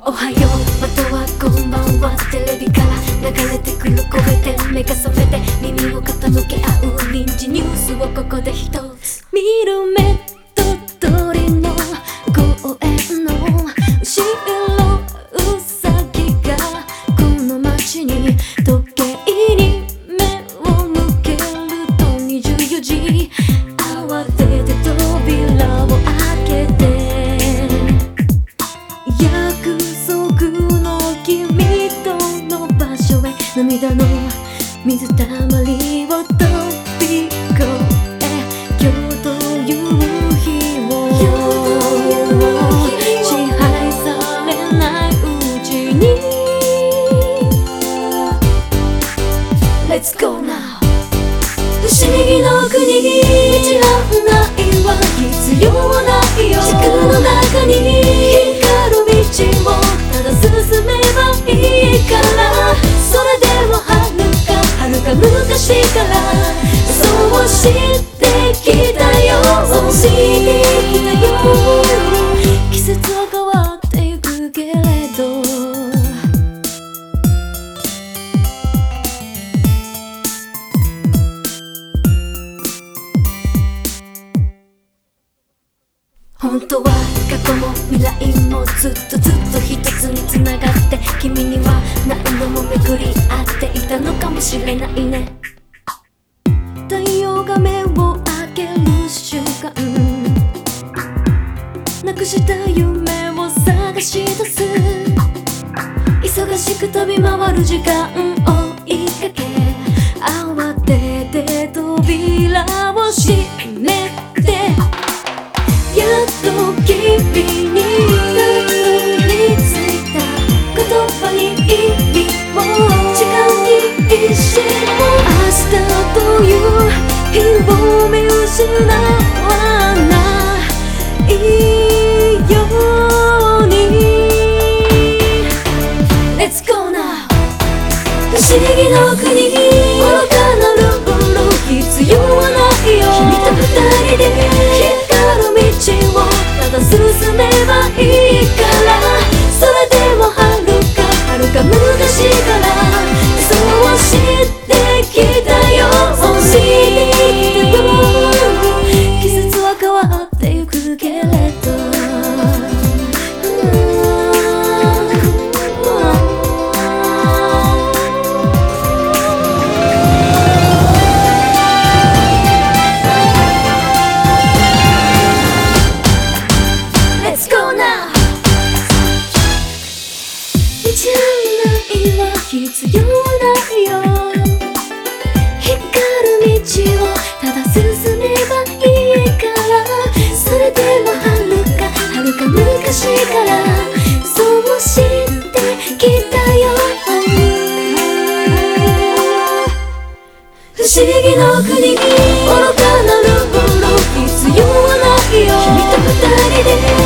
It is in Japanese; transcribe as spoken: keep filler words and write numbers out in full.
おはよう、またはこんばんは。テレビから流れてくる声で目が覚めて耳を傾け合う臨時ニュースをここで一つ見る目と鳥の公園の後ろうさぎがこの街に時計に目を向けるとにじゅうよじ慌てて扉を開けて涙の水たまりを飛び越え今日という日を支配されないうちに Let's go now 不思議の国に道案内は必要ないよ軸の中に光る道をただ進めばいいからそれでも遥か昔からそうしてきたよそうしてきたよ季節は変わってゆくけれど本当は過去も未来もずっとずっと一つにつながって君には何度も巡り合っていたのかもしれないね太陽が目を開ける瞬間なくした夢を探し出す忙しく飛び回る時間を追いかけ慌てて扉を閉めてやっと君にたどり着いた言葉に意味を時間に一瞬も明日という日を見失わないように Let's go now 不思議の国に愚かなルール必要はないよ君と二人で道をただ進めばいいからそれでも遥か遥か昔からそうしてきたよそうしてきたよ季節は変わってゆくけれど道案内は必要ないよ光る道をただ進めばいいからそれでも遥か遥か昔からそうしてきたよ不思議の国に愚かなルール必要はないよ君と二人で